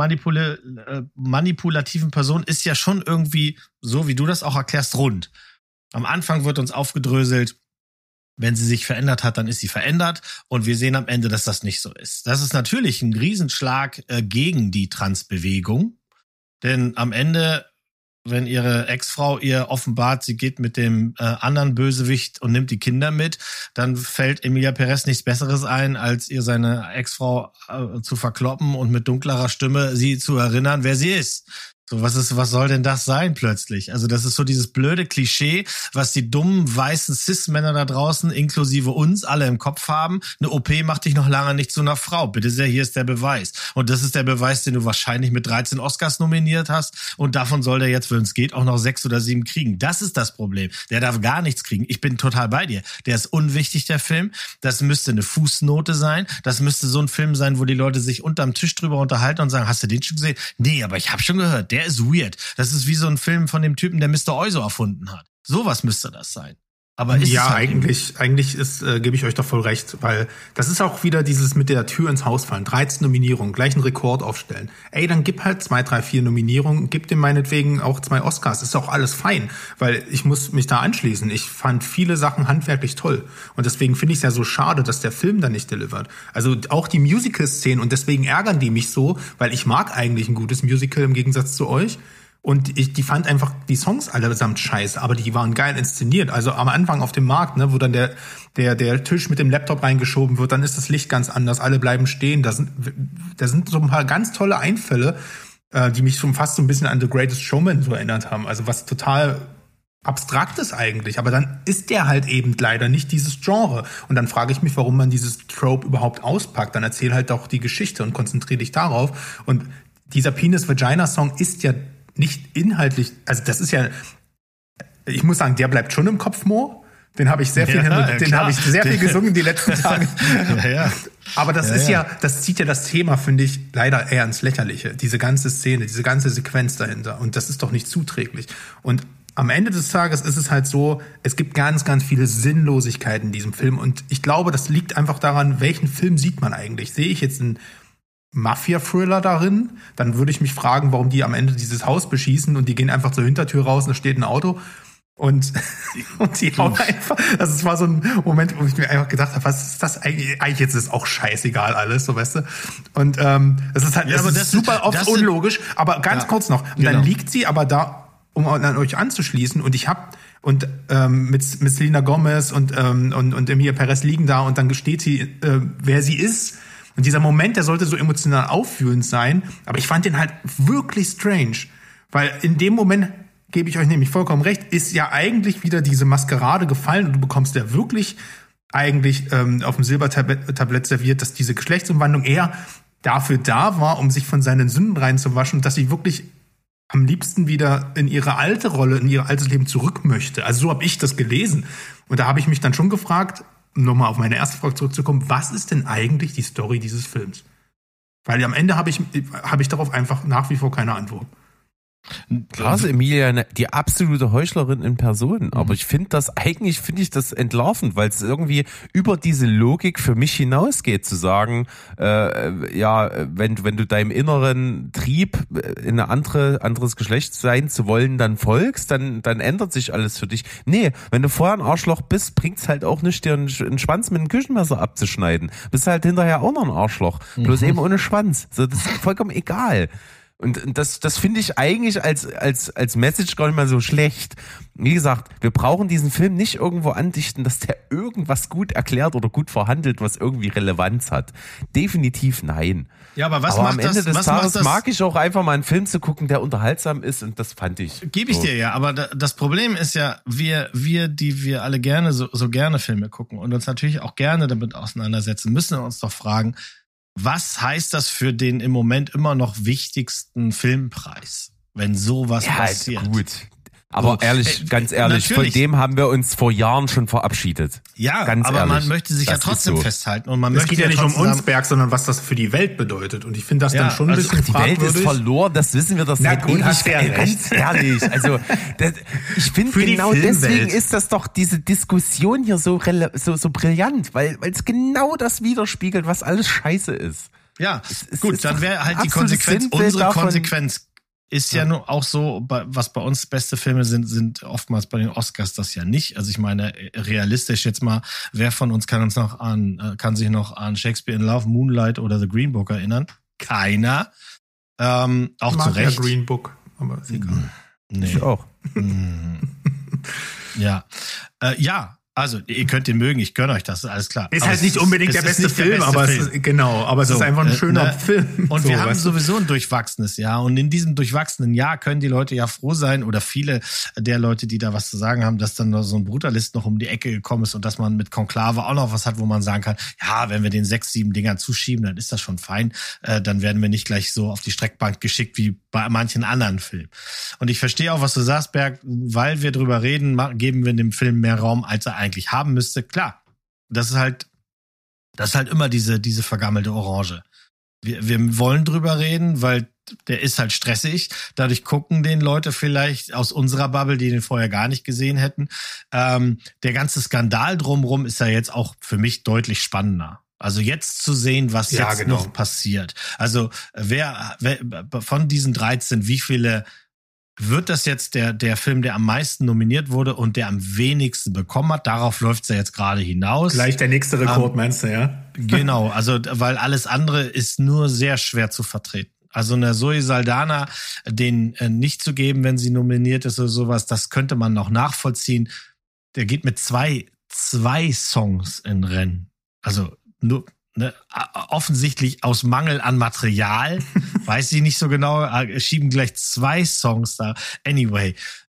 manipulativen Person ist ja schon irgendwie, so wie du das auch erklärst, rund. Am Anfang wird uns aufgedröselt, wenn sie sich verändert hat, dann ist sie verändert und wir sehen am Ende, dass das nicht so ist. Das ist natürlich ein Riesenschlag gegen die Transbewegung, denn am Ende, wenn ihre Ex-Frau ihr offenbart, sie geht mit dem anderen Bösewicht und nimmt die Kinder mit, dann fällt Emilia Perez nichts Besseres ein, als ihr seine Ex-Frau zu verkloppen und mit dunklerer Stimme sie zu erinnern, wer sie ist. So, was soll denn das sein plötzlich? Also das ist so dieses blöde Klischee, was die dummen, weißen Cis-Männer da draußen, inklusive uns, alle im Kopf haben. Eine OP macht dich noch lange nicht zu einer Frau. Bitte sehr, hier ist der Beweis. Und das ist der Beweis, den du wahrscheinlich mit 13 Oscars nominiert hast. Und davon soll der jetzt, wenn es geht, auch noch 6 oder 7 kriegen. Das ist das Problem. Der darf gar nichts kriegen. Ich bin total bei dir. Der ist unwichtig, der Film. Das müsste eine Fußnote sein. Das müsste so ein Film sein, wo die Leute sich unterm Tisch drüber unterhalten und sagen, hast du den schon gesehen? Nee, aber ich habe schon gehört. Der ist weird. Das ist wie so ein Film von dem Typen, der Mr. Oizo erfunden hat. Sowas müsste das sein. Aber ist ja, es halt eigentlich ist, gebe ich euch doch voll recht, weil das ist auch wieder dieses mit der Tür ins Haus fallen. 13 Nominierungen, gleich einen Rekord aufstellen. Ey, dann gib halt 2, 3, 4 Nominierungen, gib dem meinetwegen auch 2 Oscars. Ist auch alles fein, weil ich muss mich da anschließen. Ich fand viele Sachen handwerklich toll. Und deswegen finde ich es ja so schade, dass der Film da nicht delivert. Also auch die Musical-Szenen, und deswegen ärgern die mich so, weil ich mag eigentlich ein gutes Musical im Gegensatz zu euch. Und die fand einfach die Songs allesamt scheiße, aber die waren geil inszeniert. Also am Anfang auf dem Markt, ne, wo dann der Tisch mit dem Laptop reingeschoben wird, dann ist das Licht ganz anders, alle bleiben stehen. Da sind so ein paar ganz tolle Einfälle, die mich schon fast so ein bisschen an The Greatest Showman so erinnert haben. Also was total Abstraktes eigentlich. Aber dann ist der halt eben leider nicht dieses Genre. Und dann frage ich mich, warum man dieses Trope überhaupt auspackt. Dann erzähl halt doch die Geschichte und konzentriere dich darauf. Und dieser Penis-Vagina-Song ist ja nicht inhaltlich, also das ist ja, ich muss sagen, der bleibt schon im Kopf, Mo. Den habe ich sehr viel, viel gesungen die letzten Tage. Ja. Aber das das zieht ja das Thema, finde ich, leider eher ins Lächerliche. Diese ganze Szene, diese ganze Sequenz dahinter. Und das ist doch nicht zuträglich. Und am Ende des Tages ist es halt so, es gibt ganz, ganz viele Sinnlosigkeiten in diesem Film. Und ich glaube, das liegt einfach daran, welchen Film sieht man eigentlich? Sehe ich jetzt einen Mafia-Thriller darin? Dann würde ich mich fragen, warum die am Ende dieses Haus beschießen und die gehen einfach zur Hintertür raus und da steht ein Auto. Und die hauen einfach, das war so ein Moment, wo ich mir einfach gedacht habe, was ist das eigentlich? Eigentlich jetzt ist auch scheißegal alles, so weißt du. Und es ist halt das ist super oft unlogisch, aber ganz kurz noch. Und dann liegt sie aber da, um an euch anzuschließen, und mit Selena Gomez und Emilia Perez liegen da und dann gesteht sie, wer sie ist. Und dieser Moment, der sollte so emotional auffühlend sein, aber ich fand den halt wirklich strange, weil in dem Moment, gebe ich euch nämlich vollkommen recht, ist ja eigentlich wieder diese Maskerade gefallen und du bekommst ja wirklich eigentlich auf dem Silbertablett serviert, dass diese Geschlechtsumwandlung eher dafür da war, um sich von seinen Sünden reinzuwaschen, dass sie wirklich am liebsten wieder in ihre alte Rolle, in ihr altes Leben zurück möchte. Also so habe ich das gelesen. Und da habe ich mich dann schon gefragt, um nochmal auf meine erste Frage zurückzukommen, was ist denn eigentlich die Story dieses Films? Weil am Ende habe ich darauf einfach nach wie vor keine Antwort. Klar ist Emilia die absolute Heuchlerin in Person, aber ich finde das entlarvend, weil es irgendwie über diese Logik für mich hinausgeht, zu sagen, wenn du deinem inneren Trieb in ein anderes Geschlecht sein zu wollen, dann folgst, dann ändert sich alles für dich. Nee, wenn du vorher ein Arschloch bist, bringt's halt auch nicht, dir einen Schwanz mit einem Küchenmesser abzuschneiden. Bist halt hinterher auch noch ein Arschloch, bloß eben ohne Schwanz. So, das ist vollkommen egal. Und das finde ich eigentlich als Message gar nicht mal so schlecht. Wie gesagt, wir brauchen diesen Film nicht irgendwo andichten, dass der irgendwas gut erklärt oder gut verhandelt, was irgendwie Relevanz hat. Definitiv nein. Ja, aber am Ende des Tages mag ich auch einfach mal einen Film zu gucken, der unterhaltsam ist, und das fand ich. Gebe ich dir ja, aber das Problem ist ja, die wir alle gerne so gerne Filme gucken und uns natürlich auch gerne damit auseinandersetzen, müssen uns doch fragen, was heißt das für den im Moment immer noch wichtigsten Filmpreis, wenn sowas passiert? Ja, gut. Aber ganz ehrlich, natürlich. Von dem haben wir uns vor Jahren schon verabschiedet. Ja, ganz aber ehrlich, man möchte sich ja trotzdem festhalten. Und es geht ja nicht um uns, Berg, sondern was das für die Welt bedeutet. Und ich finde das dann schon ein bisschen fragwürdig. Die Welt ist verloren, das wissen wir doch seit Ewigkeit. Ganz ehrlich, also ich finde genau deswegen ist das doch diese Diskussion hier so brillant, weil es genau das widerspiegelt, was alles scheiße ist. Ja, gut, dann wäre halt die Konsequenz, unsere Konsequenz ist ja nur auch so, was bei uns beste Filme sind oftmals bei den Oscars das ja nicht. Also ich meine, realistisch jetzt mal, wer von uns kann sich noch an Shakespeare in Love, Moonlight oder The Green Book erinnern? Keiner. Auch zu Recht. Ja, Green Book, aber ist egal. Nee. Ich auch. Ja. Also, ihr könnt den mögen, ich gönne euch das, alles klar. Ist halt nicht unbedingt der beste Film, aber es ist einfach ein schöner Film. Und wir haben sowieso ein durchwachsenes Jahr. Und in diesem durchwachsenen Jahr können die Leute ja froh sein, oder viele der Leute, die da was zu sagen haben, dass dann noch so ein Brutalist noch um die Ecke gekommen ist und dass man mit Konklave auch noch was hat, wo man sagen kann, ja, wenn wir den 6, 7 Dingern zuschieben, dann ist das schon fein. Dann werden wir nicht gleich so auf die Streckbank geschickt wie bei manchen anderen Filmen. Und ich verstehe auch, was du sagst, Berg, weil wir drüber reden, geben wir dem Film mehr Raum, als er eigentlich haben müsste. Klar, das ist halt immer diese vergammelte Orange. Wir wollen drüber reden, weil der ist halt stressig. Dadurch gucken den Leute vielleicht aus unserer Bubble, die den vorher gar nicht gesehen hätten. Der ganze Skandal drumherum ist ja jetzt auch für mich deutlich spannender. Also jetzt zu sehen, was jetzt noch passiert. Also wer von diesen 13, wie viele wird das jetzt der Film, der am meisten nominiert wurde und der am wenigsten bekommen hat? Darauf läuft's ja jetzt gerade hinaus. Gleich der nächste Rekord, meinst du, ja? Genau, also weil alles andere ist nur sehr schwer zu vertreten. Also eine Zoe Saldana, den nicht zu geben, wenn sie nominiert ist oder sowas, das könnte man noch nachvollziehen. Der geht mit zwei Songs in Rennen. Also nur offensichtlich aus Mangel an Material, weiß ich nicht so genau, schieben gleich 2 Songs da. Anyway,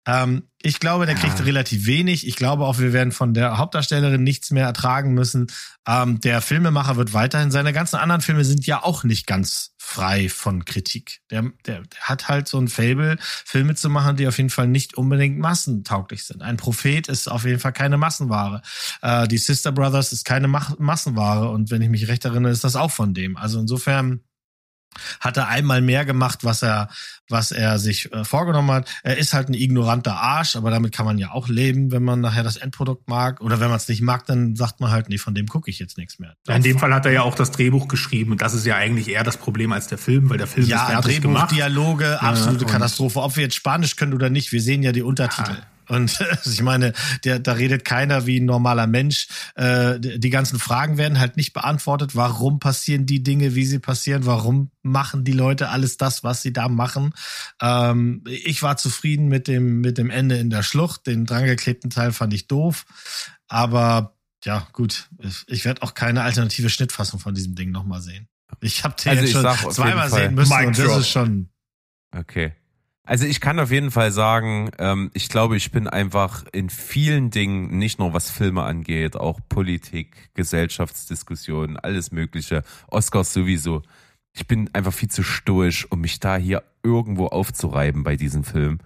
Ich glaube, der kriegt relativ wenig. Ich glaube auch, wir werden von der Hauptdarstellerin nichts mehr ertragen müssen. Der Filmemacher wird weiterhin, seine ganzen anderen Filme sind ja auch nicht ganz frei von Kritik. Der hat halt so ein Faible, Filme zu machen, die auf jeden Fall nicht unbedingt massentauglich sind. Ein Prophet ist auf jeden Fall keine Massenware. Die Sister Brothers ist keine Massenware. Und wenn ich mich recht erinnere, ist das auch von dem. Also insofern hat er einmal mehr gemacht, was er sich vorgenommen hat. Er ist halt ein ignoranter Arsch, aber damit kann man ja auch leben, wenn man nachher das Endprodukt mag. Oder wenn man es nicht mag, dann sagt man halt, nee, von dem gucke ich jetzt nichts mehr. In dem Fall hat er ja auch das Drehbuch geschrieben und das ist ja eigentlich eher das Problem als der Film, weil der Film ist fertig gemacht. Dialoge, absolute Katastrophe. Ob wir jetzt Spanisch können oder nicht, wir sehen ja die Untertitel. Und ich meine, da redet keiner wie ein normaler Mensch. Die ganzen Fragen werden halt nicht beantwortet. Warum passieren die Dinge, wie sie passieren? Warum machen die Leute alles das, was sie da machen? Ich war zufrieden mit dem Ende in der Schlucht. Den drangeklebten Teil fand ich doof. Aber ja, gut. Ich werde auch keine alternative Schnittfassung von diesem Ding nochmal sehen. Ich habe den jetzt schon zweimal sehen müssen und das ist schon... Okay. Also ich kann auf jeden Fall sagen, ich glaube, ich bin einfach in vielen Dingen, nicht nur was Filme angeht, auch Politik, Gesellschaftsdiskussionen, alles Mögliche, Oscars sowieso. Ich bin einfach viel zu stoisch, um mich da hier irgendwo aufzureiben bei diesem Film.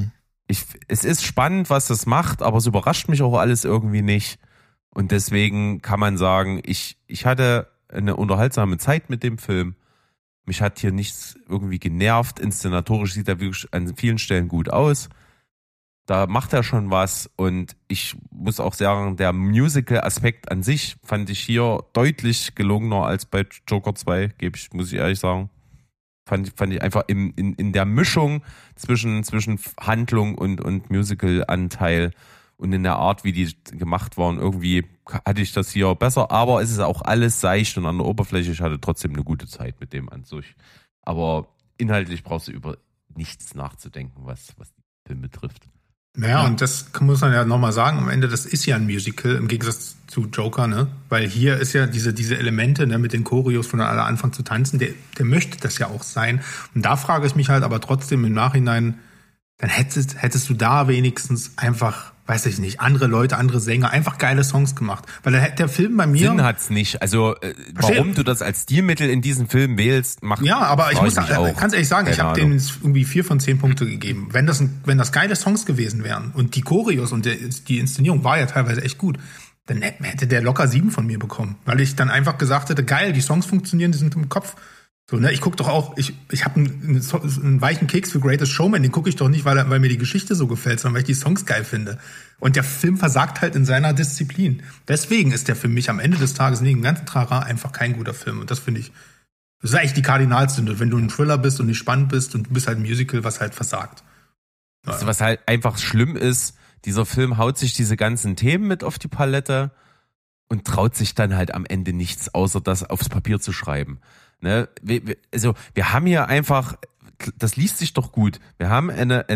Es ist spannend, was das macht, aber es überrascht mich auch alles irgendwie nicht. Und deswegen kann man sagen, ich hatte eine unterhaltsame Zeit mit dem Film. Mich hat hier nichts irgendwie genervt. Inszenatorisch sieht er wirklich an vielen Stellen gut aus. Da macht er schon was. Und ich muss auch sagen, der Musical-Aspekt an sich fand ich hier deutlich gelungener als bei Joker 2, muss ich ehrlich sagen. Fand ich einfach in der Mischung zwischen Handlung und Musical-Anteil und in der Art, wie die gemacht waren, irgendwie hatte ich das hier besser, aber es ist auch alles seicht und an der Oberfläche. Ich hatte trotzdem eine gute Zeit mit dem an sich. Aber inhaltlich brauchst du über nichts nachzudenken, was den Film betrifft. Naja, und das muss man ja nochmal sagen, am Ende, das ist ja ein Musical, im Gegensatz zu Joker, ne? Weil hier ist ja diese Elemente, ne, mit den Choreos, von alle anfangen zu tanzen, der möchte das ja auch sein. Und da frage ich mich halt aber trotzdem im Nachhinein, dann hättest du da wenigstens einfach, weiß ich nicht, andere Leute, andere Sänger, einfach geile Songs gemacht. Weil der Film bei mir... Sinn hat's nicht. Also, warum du das als Stilmittel in diesem Film wählst, macht... Ja, aber ich muss ganz ehrlich sagen, ich habe denen irgendwie 4 von 10 Punkte gegeben. Wenn das geile Songs gewesen wären und die Choreos und die Inszenierung war ja teilweise echt gut, dann hätte der locker 7 von mir bekommen. Weil ich dann einfach gesagt hätte, geil, die Songs funktionieren, die sind im Kopf. So, ne, ich guck doch auch, ich habe einen weichen Keks für Greatest Showman, den gucke ich doch nicht, weil mir die Geschichte so gefällt, sondern weil ich die Songs geil finde. Und der Film versagt halt in seiner Disziplin. Deswegen ist der für mich am Ende des Tages neben dem ganzen Trara einfach kein guter Film. Und das finde ich, das ist eigentlich die Kardinalsünde, wenn du ein Thriller bist und nicht spannend bist und du bist halt ein Musical, was halt versagt. Ja. Also was halt einfach schlimm ist, dieser Film haut sich diese ganzen Themen mit auf die Palette und traut sich dann halt am Ende nichts, außer das aufs Papier zu schreiben. Ne, wir haben hier einfach, das liest sich doch gut. Wir haben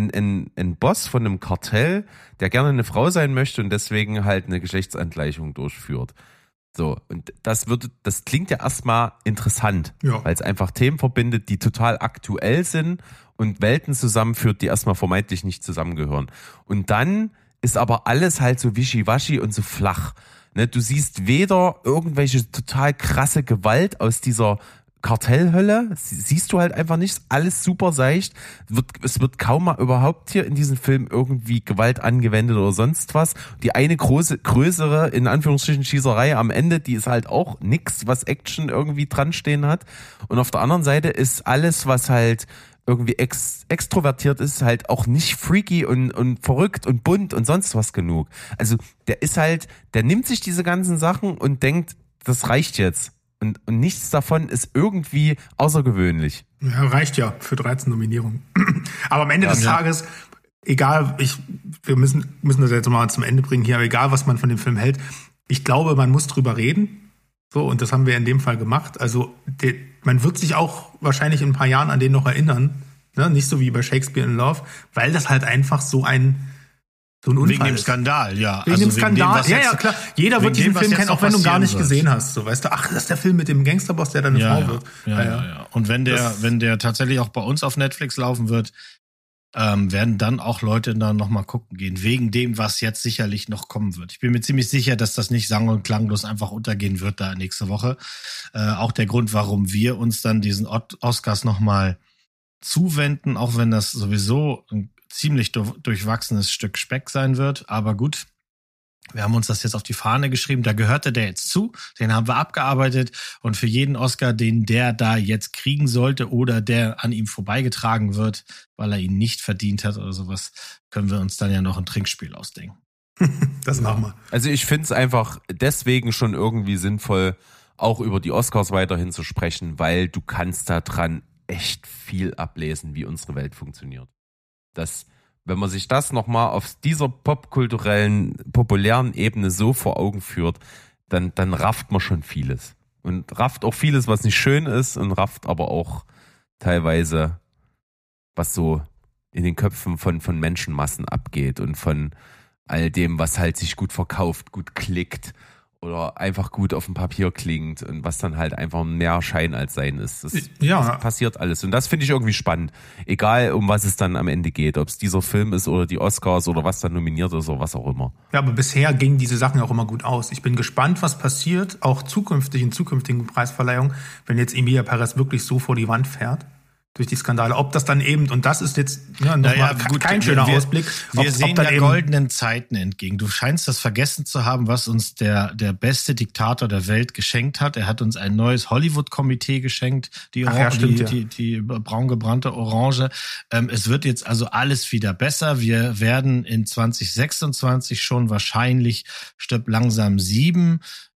einen Boss von einem Kartell, der gerne eine Frau sein möchte und deswegen halt eine Geschlechtsangleichung durchführt. So, und das klingt ja erstmal interessant, ja, weil es einfach Themen verbindet, die total aktuell sind und Welten zusammenführt, die erstmal vermeintlich nicht zusammengehören. Und dann ist aber alles halt so wischiwaschi und so flach. Ne, du siehst weder irgendwelche total krasse Gewalt aus dieser Kartellhölle, siehst du halt einfach nicht, alles super seicht, es wird kaum mal überhaupt hier in diesem Film irgendwie Gewalt angewendet oder sonst was. Die eine größere, in Anführungsstrichen, Schießerei am Ende, die ist halt auch nix, was Action irgendwie dran stehen hat. Und auf der anderen Seite ist alles, was halt irgendwie extrovertiert ist, halt auch nicht freaky und verrückt und bunt und sonst was genug. Also der nimmt sich diese ganzen Sachen und denkt, das reicht jetzt. Und nichts davon ist irgendwie außergewöhnlich. Ja, reicht ja für 13 Nominierungen. Aber am Ende des Tages, egal, wir müssen das jetzt mal zum Ende bringen hier, aber egal, was man von dem Film hält, ich glaube, man muss drüber reden. So, und das haben wir in dem Fall gemacht. Also, man wird sich auch wahrscheinlich in ein paar Jahren an den noch erinnern. Ne? Nicht so wie bei Shakespeare in Love, weil das halt einfach so ein Unfall wegen dem Skandal, ja. Wegen dem Skandal, ja, klar. Jeder wird diesen Film kennen, auch wenn du ihn gar nicht gesehen hast. So, weißt du, ach, das ist der Film mit dem Gangsterboss, der dann eine Frau wird. Ja. Und wenn der tatsächlich auch bei uns auf Netflix laufen wird, werden dann auch Leute da nochmal gucken gehen, wegen dem, was jetzt sicherlich noch kommen wird. Ich bin mir ziemlich sicher, dass das nicht sang- und klanglos einfach untergehen wird da nächste Woche. Auch der Grund, warum wir uns dann diesen Oscars nochmal zuwenden, auch wenn das sowieso ein ziemlich durchwachsenes Stück Speck sein wird. Aber gut, wir haben uns das jetzt auf die Fahne geschrieben, da gehörte der jetzt zu, den haben wir abgearbeitet und für jeden Oscar, den der da jetzt kriegen sollte oder der an ihm vorbeigetragen wird, weil er ihn nicht verdient hat oder sowas, können wir uns dann ja noch ein Trinkspiel ausdenken. Das machen wir. Also ich finde es einfach deswegen schon irgendwie sinnvoll, auch über die Oscars weiterhin zu sprechen, weil du kannst da dran echt viel ablesen, wie unsere Welt funktioniert. Wenn man sich das nochmal auf dieser popkulturellen, populären Ebene so vor Augen führt, dann rafft man schon vieles. Und rafft auch vieles, was nicht schön ist und rafft aber auch teilweise, was so in den Köpfen von Menschenmassen abgeht und von all dem, was halt sich gut verkauft, gut klickt oder einfach gut auf dem Papier klingt und was dann halt einfach mehr Schein als Sein ist. Das passiert alles. Und das finde ich irgendwie spannend. Egal, um was es dann am Ende geht. Ob es dieser Film ist oder die Oscars oder was dann nominiert ist oder was auch immer. Ja, aber bisher gingen diese Sachen auch immer gut aus. Ich bin gespannt, was passiert, auch in zukünftigen Preisverleihungen, wenn jetzt Emilia Perez wirklich so vor die Wand fährt. Durch die Skandale. Ob das dann eben, und das ist jetzt kein schöner Ausblick. Wir sehen da goldenen Zeiten entgegen. Du scheinst das vergessen zu haben, was uns der beste Diktator der Welt geschenkt hat. Er hat uns ein neues Hollywood-Komitee geschenkt, die braun gebrannte Orange. Es wird jetzt also alles wieder besser. Wir werden in 2026 schon wahrscheinlich Stirb langsam 7,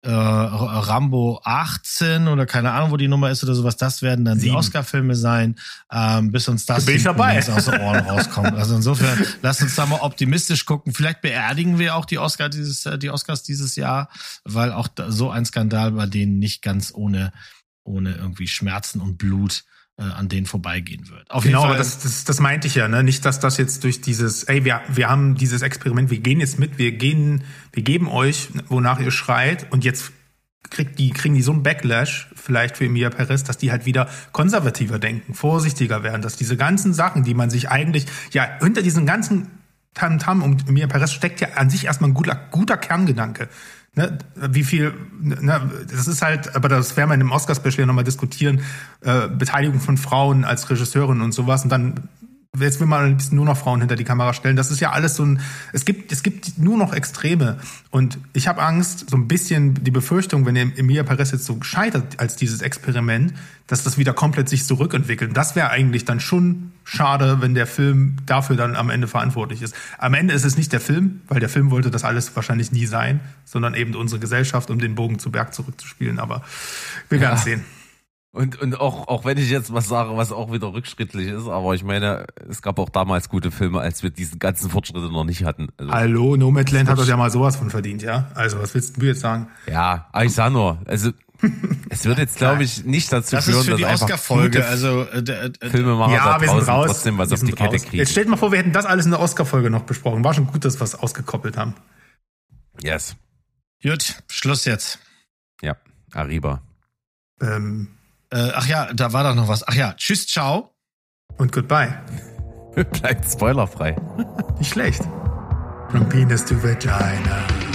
Rambo 18 oder keine Ahnung, wo die Nummer ist oder sowas, das werden dann 7. Die Oscar-Filme sein, bis uns das aus den Ohren rauskommt. Also insofern, lasst uns da mal optimistisch gucken. Vielleicht beerdigen wir auch die Oscars dieses Jahr, weil auch so ein Skandal bei denen nicht ganz ohne irgendwie Schmerzen und Blut an denen vorbeigehen wird. Auf jeden Fall. Das meinte ich ja, ne? Nicht, dass das jetzt durch dieses, wir haben dieses Experiment, wir gehen jetzt mit, wir geben euch, wonach ihr schreit, und jetzt kriegen die so einen Backlash, vielleicht für Emilia Perez, dass die halt wieder konservativer denken, vorsichtiger werden, dass diese ganzen Sachen, die man sich eigentlich, hinter diesen ganzen Tamtam um Emilia Perez steckt ja an sich erstmal ein guter Kerngedanke. Ne, wie viel, das ist halt, aber das werden wir in dem Oscar-Special nochmal diskutieren, Beteiligung von Frauen als Regisseurin und sowas, und dann, jetzt will man nur noch Frauen hinter die Kamera stellen, das ist ja alles so es gibt nur noch Extreme, und ich habe Angst, so ein bisschen die Befürchtung, wenn Emilia Perez jetzt so scheitert als dieses Experiment, dass das wieder komplett sich zurückentwickelt. Und das wäre eigentlich dann schon schade, wenn der Film dafür dann am Ende verantwortlich ist. Am Ende ist es nicht der Film, weil der Film wollte das alles wahrscheinlich nie sein, sondern eben unsere Gesellschaft, um den Bogen zu Berg zurückzuspielen. Aber wir werden es sehen. Und auch wenn ich jetzt was sage, was auch wieder rückschrittlich ist, aber ich meine, es gab auch damals gute Filme, als wir diesen ganzen Fortschritte noch nicht hatten. Also, hallo, Nomadland hat das ja mal sowas von verdient, ja? Also, was willst du jetzt sagen? Ja, aber ich sag nur, also es wird jetzt, glaube ich, nicht dazu führen, dass für die Oscar-Folge, also Filmemacher da draußen trotzdem was auf die Kette kriegen. Jetzt stellt mal vor, wir hätten das alles in der Oscar-Folge noch besprochen. War schon gut, dass wir es ausgekoppelt haben. Yes. Gut, Schluss jetzt. Ja, Arriba. Ach ja, da war doch noch was. Ach ja, tschüss, ciao. Und goodbye. Bleibt spoilerfrei. Nicht schlecht. From penis to vagina.